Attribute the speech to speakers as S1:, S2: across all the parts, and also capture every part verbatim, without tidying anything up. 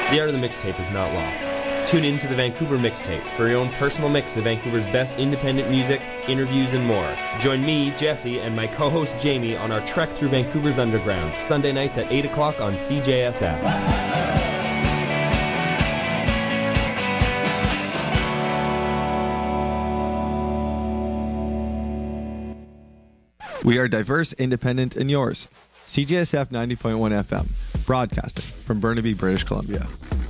S1: The art of the mixtape is not lost. Tune in to the Vancouver Mixtape for your own personal mix of Vancouver's best independent music, interviews, and more. Join me, Jesse, and my co-host Jamie on our trek through Vancouver's underground, Sunday nights at eight o'clock on C J S F.
S2: We are diverse, independent, and yours. C J S F ninety point one F M, broadcasting from Burnaby, British Columbia.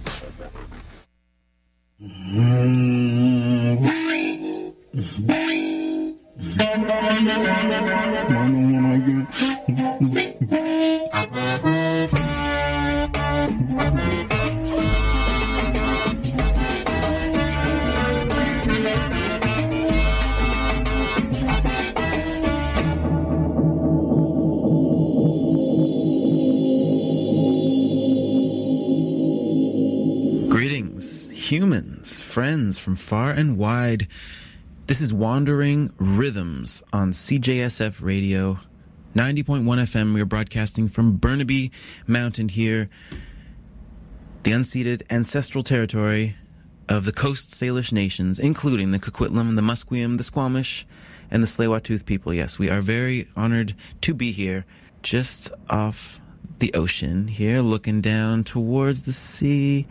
S3: Humans, friends from far and wide. This is Wandering Rhythms on C J S F Radio, ninety point one F M. We are broadcasting from Burnaby Mountain here, the unceded ancestral territory of the Coast Salish nations, including the Coquitlam, the Musqueam, the Squamish, and the Tsleil-Waututh people. Yes, we are very honored to be here, just off the ocean here, looking down towards the sea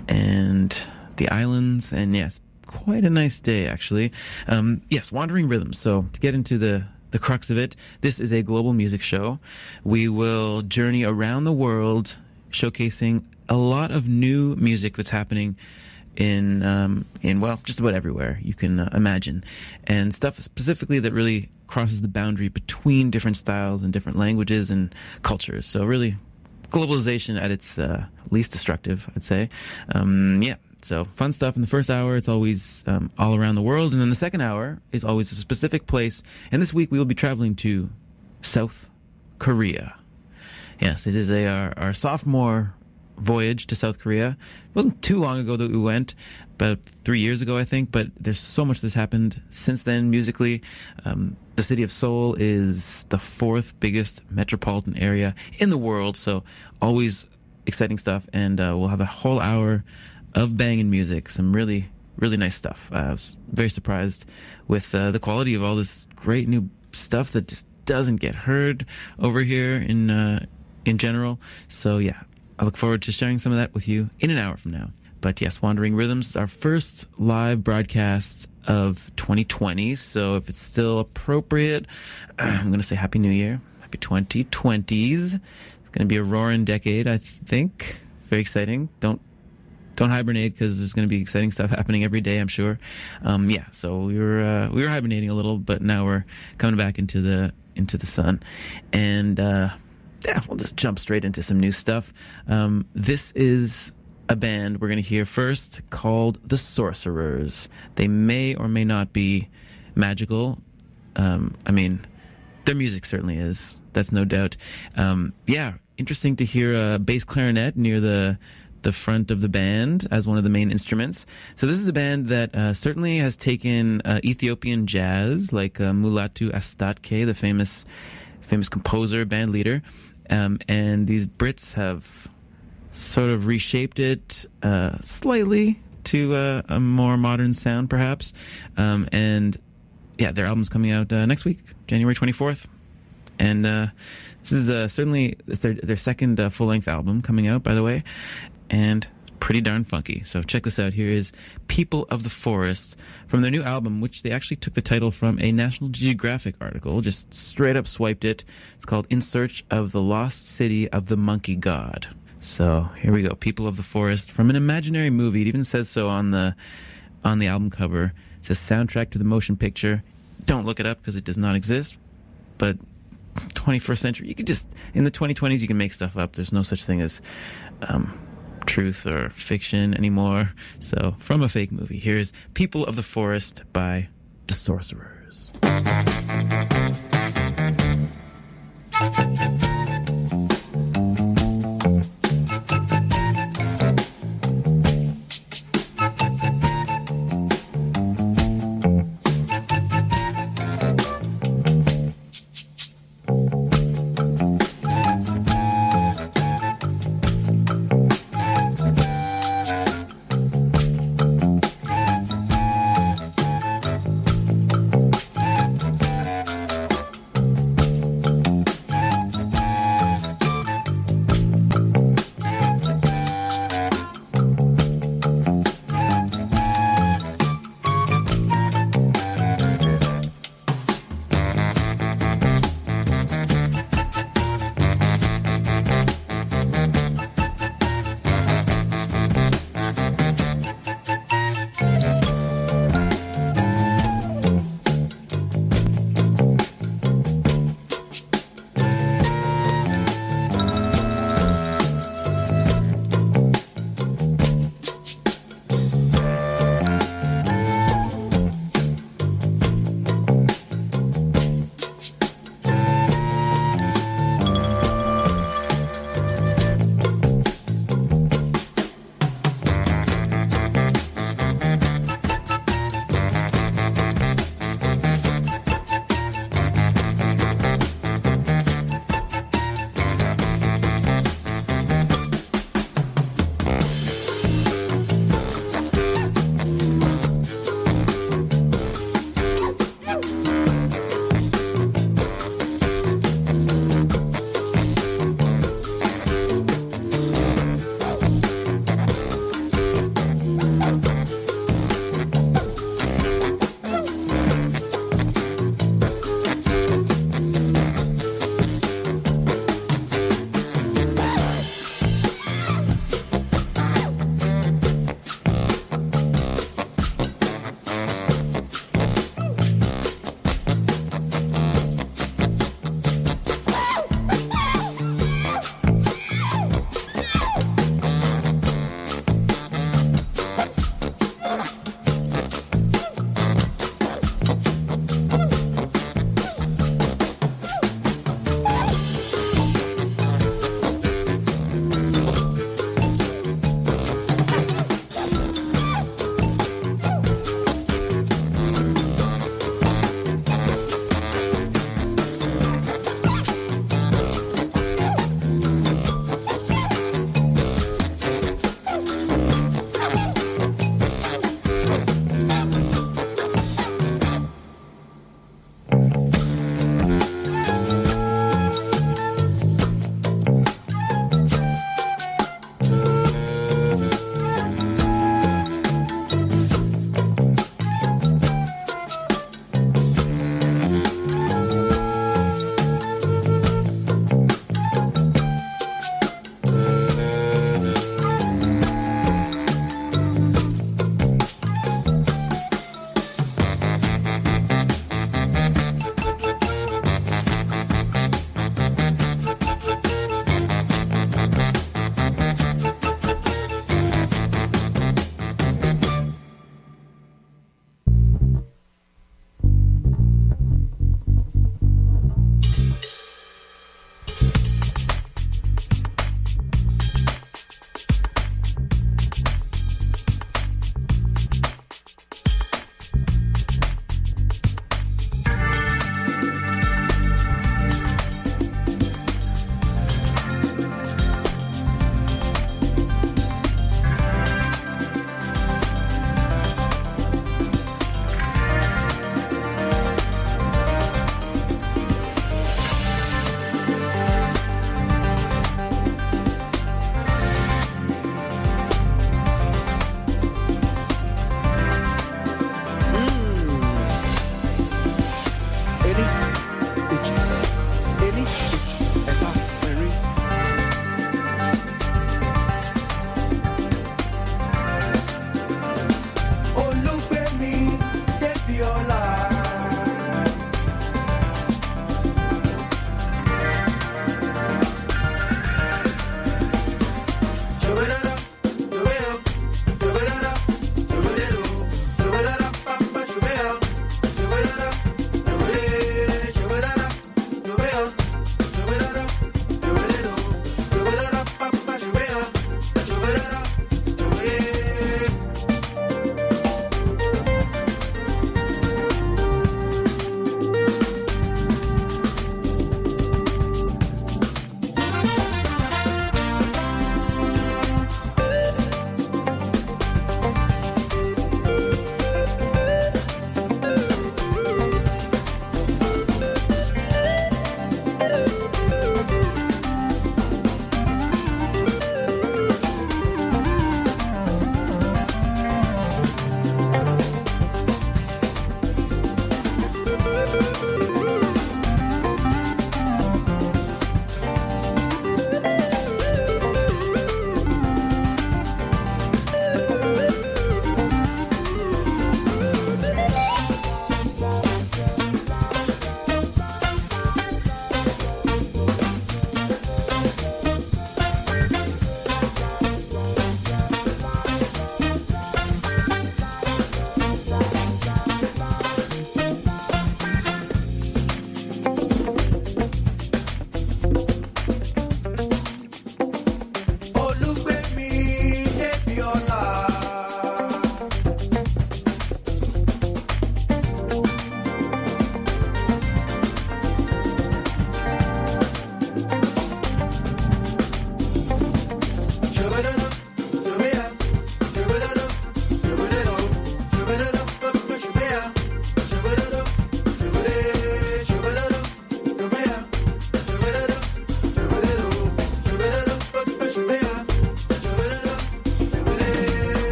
S3: and the islands, and yes, quite a nice day, actually. Um, yes, Wandering Rhythms. So to get into the, the crux of it, this is a global music show. We will journey around the world, showcasing a lot of new music that's happening in, um, in well, just about everywhere you can uh, imagine, and stuff specifically that really crosses the boundary between different styles and different languages and cultures. So really, globalization at its uh, least destructive, I'd say. Um, yeah. So fun stuff. In the first hour, it's always um, all around the world. And then the second hour is always a specific place. And this week we will be traveling to South Korea. Yes, it is a our, our sophomore voyage to South Korea. It wasn't too long ago that we went, about three years ago, I think. But there's so much that's happened since then musically. Um, the city of Seoul is the fourth biggest metropolitan area in the world. So always exciting stuff. And uh, we'll have a whole hour of banging music, some really, really nice stuff. Uh, I was very surprised with uh, the quality of all this great new stuff that just doesn't get heard over here in uh, in general. So yeah, I look forward to sharing some of that with you in an hour from now. But yes, Wandering Rhythms is our first live broadcast of twenty twenty. So if it's still appropriate, I'm going to say Happy New Year. Happy twenty twenties. It's going to be a roaring decade, I think. Very exciting. Don't Don't hibernate, because there's going to be exciting stuff happening every day, I'm sure. Um, yeah, so we were uh, we were hibernating a little, but now we're coming back into the into the sun, and uh, yeah, we'll just jump straight into some new stuff. Um, this is a band we're going to hear first called The Sorcerers. They may or may not be magical. Um, I mean, their music certainly is. That's no doubt. Um, yeah, interesting to hear a bass clarinet near the. the front of the band as one of the main instruments. So this is a band that uh, certainly has taken uh, Ethiopian jazz, like uh, Mulatu Astatke, the famous famous composer, band leader, um, and these Brits have sort of reshaped it uh, slightly to uh, a more modern sound, perhaps. Um, and yeah, their album's coming out uh, next week, January twenty-fourth. And uh, this is uh, certainly it's their, their second uh, full-length album coming out, by the way. And pretty darn funky. So check this out. Here is People of the Forest from their new album, which they actually took the title from a National Geographic article, just straight up swiped it. It's called In Search of the Lost City of the Monkey God. So here we go. People of the Forest from an imaginary movie. It even says so on the on the album cover. It says soundtrack to the motion picture. Don't look it up because it does not exist. But twenty-first century, you could just, in the twenty twenties, you can make stuff up. There's no such thing as um truth or fiction anymore. So from a fake movie, here's People of the Forest by The Sorcerers.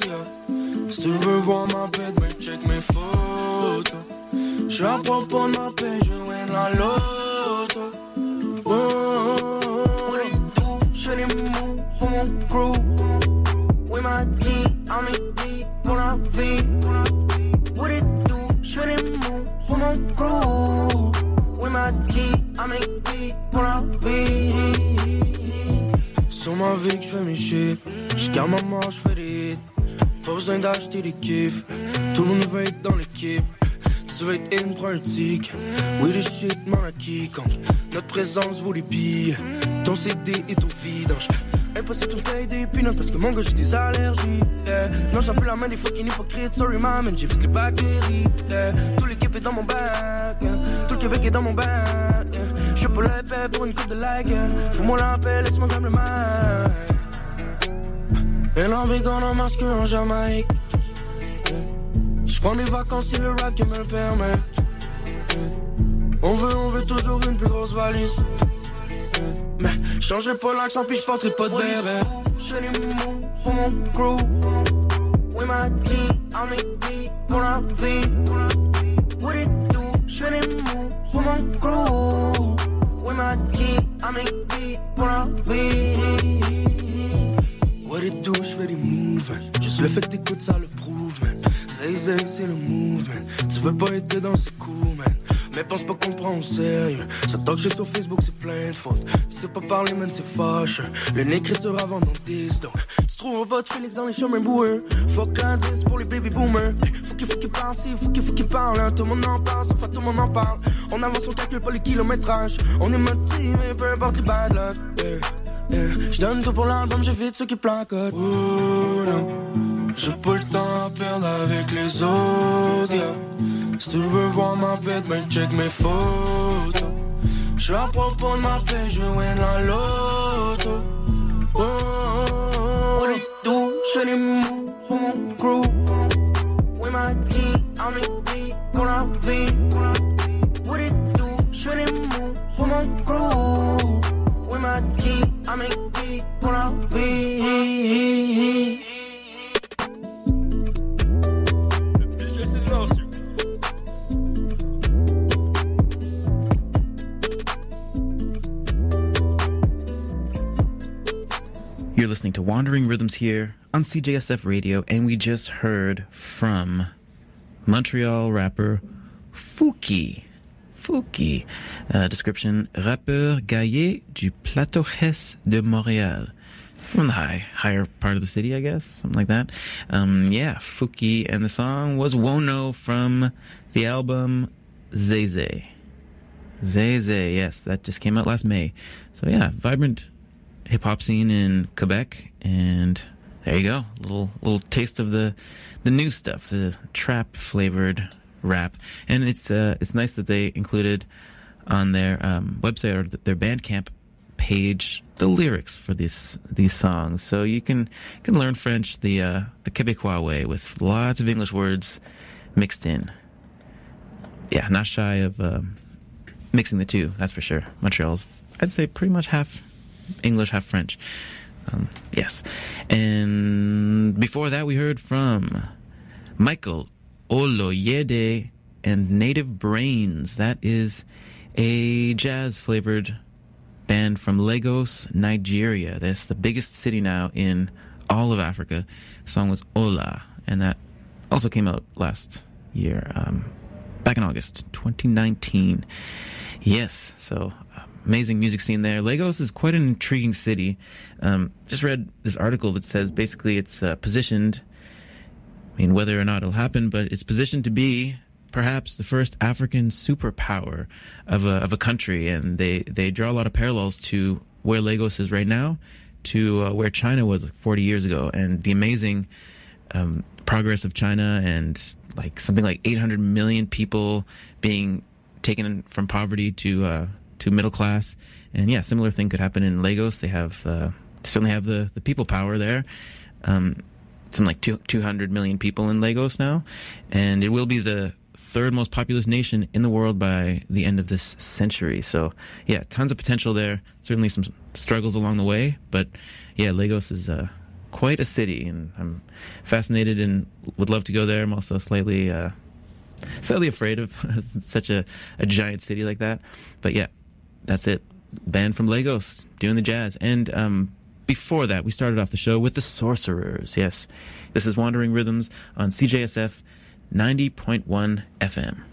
S4: Zodiac. Si tu veux voir ma bête, ben check mes photos. J'suis à propos de ma paix, je win la loto. Oh, oh, oh. J'fais des moves pour mon crew. With my team, I'm in deep pour la vie. What it do? J'fais des moves pour mon crew. With my team, I'm in deep pour la vie. Sur ma vie que j'fais mes shit. J'garde ma mort, j'fais des hits. Pas besoin d'acheter des kiffs. Tout le monde veut être dans l'équipe. Tu veux être in, prends un tic. Oui, le shit m'en a quiconque. Notre présence vaut les billes. Ton C D est au vidange. Impossible de me des peanuts parce que mon gars j'ai des allergies. Yeah. Non, j'ai un peu la main des fucking hypocrites. Sorry, man, j'évite les bactéries. Yeah. Tout l'équipe est dans mon bac. Yeah. Tout le Québec est dans mon bac. Yeah. J'suis pas l'épée pour une coupe de like. Yeah. Fous-moi la paix, laisse-moi comme le mal. Et l'envie qu'on a masqué en Jamaïque. Yeah. J'prends des vacances si le rap qui me le permet. Yeah. On veut, on veut toujours une plus grosse valise. Yeah. Mais j'changerai pas l'accent puis j'porterai pas de béret. J'fais des moves pour mon crew. With my team, I'm in deep pour la vie. What it do? J'fais des moves pour mon crew. With my team, I'm in deep pour la vie. What it do, j'fais des moves, man. Juste le fait que t'écoutes ça le prouve, man. Zay zay, c'est le move, man. Tu veux pas être dedans, c'est cool, man. Mais pense pas qu'on prend au sérieux. Ça talk shit sur Facebook, c'est plein de fautes. Tu sais pas parler, man, c'est fâche. Une écriture avant dans dix, donc tu trouveras pas de Félix dans les chemins boueux. Fuck l'indice pour les baby boomers. Faut qu'il faut qu'il parle, si, faut qu'il faut qu'il parle. Hein. Tout le monde en parle, sauf à tout le monde en parle. On avance, on calcule pas les kilométrages. On est motivé, peu importe les bad luck. Yeah. Yeah. J'donne tout pour l'album, j'évite ceux qui placotent. Oh non, j'ai pas le temps à perdre avec les autres, yeah. Si tu veux voir ma bête, ben check mes photos. J'suis à propos de ma paix, je win la loto. Oh, oh, oh. What it do? J'fais des moves pour mon crew. With my team, I'm in deep pour la vie. What it do? J'fais des moves pour mon crew. With my team, I'm in deep pour la vie.
S3: You're listening to Wandering Rhythms here on C J S F Radio, and we just heard from Montreal rapper Fouki. Fouki. Uh, description, rappeur gaillé du Plateau Hesse de Montréal. From the high, higher part of the city, I guess, something like that. Um, yeah, Fouki, and the song was Wono from the album Zay Zay. Zay Zay, yes, that just came out last May. So yeah, vibrant hip-hop scene in Quebec, and there you go, a little little taste of the the new stuff, the trap flavored rap. And it's uh it's nice that they included on their um website or their Bandcamp page the lyrics for these these songs, so you can you can learn French the uh the Quebecois way with lots of English words mixed in. Yeah, not shy of um mixing the two, that's for sure. Montreal's, I'd say, pretty much half English, half French. Um, yes. And before that, we heard from Michael Oloyede and Native Brains. That is a jazz-flavored band from Lagos, Nigeria. That's the biggest city now in all of Africa. The song was Ola, and that also came out last year, um, back in August twenty nineteen. Yes, so amazing music scene there. Lagos is quite an intriguing city. Um, just read this article that says basically it's uh, positioned, I mean, whether or not it'll happen, but it's positioned to be perhaps the first African superpower of a of a country, and they, they draw a lot of parallels to where Lagos is right now to uh, where China was like forty years ago, and the amazing um, progress of China, and like something like eight hundred million people being taken from poverty to uh, to middle class. And yeah, similar thing could happen in Lagos. They have uh, certainly have the, the people power there. Um, something like two, two hundred million people in Lagos now, and it will be the third most populous nation in the world by the end of this century. So yeah, tons of potential there. Certainly some struggles along the way, but yeah, Lagos is uh, quite a city, and I'm fascinated and would love to go there. I'm also slightly uh, slightly afraid of such a, a giant city like that. But yeah, that's it. Band from Lagos doing the jazz. And um, before that, we started off the show with the Sorcerers. Yes, this is Wandering Rhythms on C J S F ninety point one F M.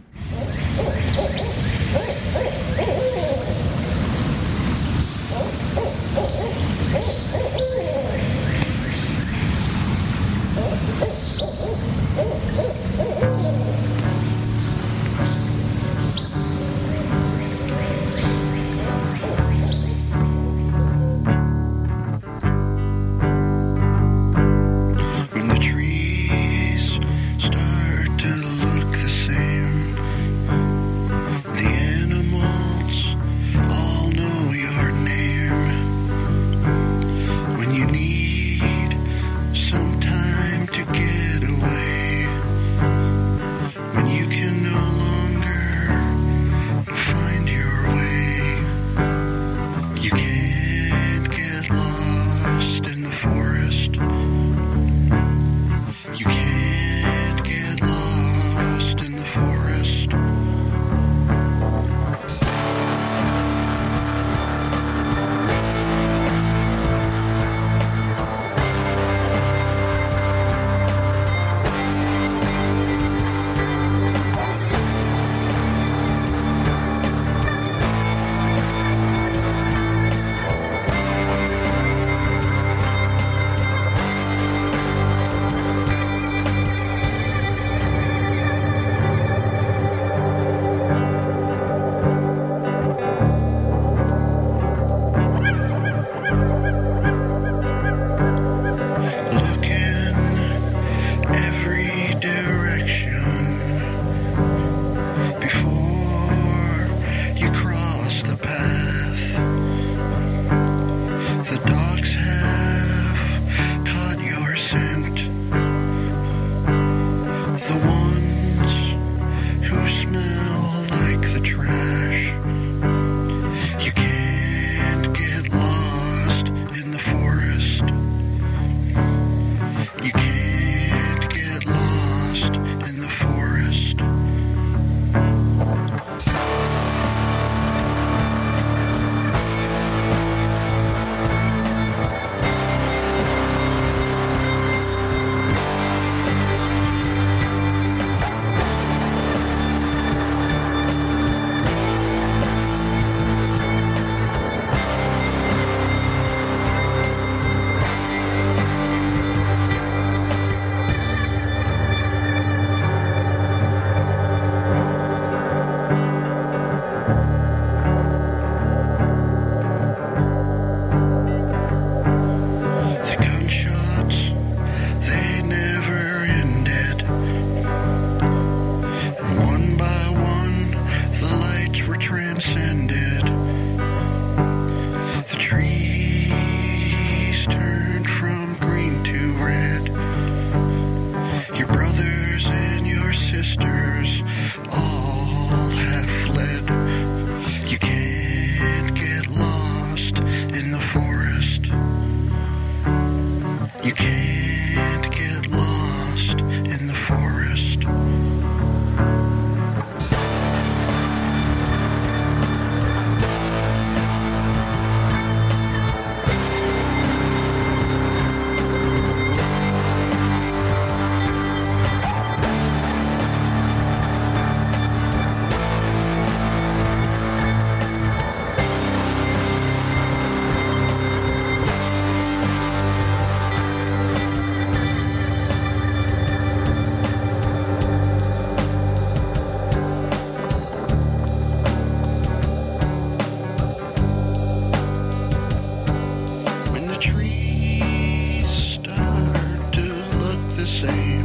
S5: Trees start to look the same.